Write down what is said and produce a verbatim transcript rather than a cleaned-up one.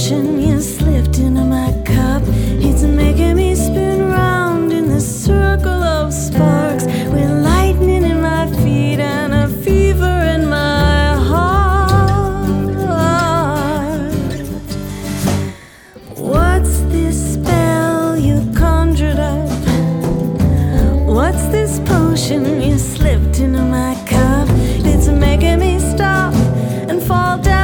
potion you slipped into my cup. It's making me spin round in this circle of sparks, with lightning in my feet and a fever in my heart. What's this spell you conjured up? What's this potion you slipped into my cup? It's making me stop and fall down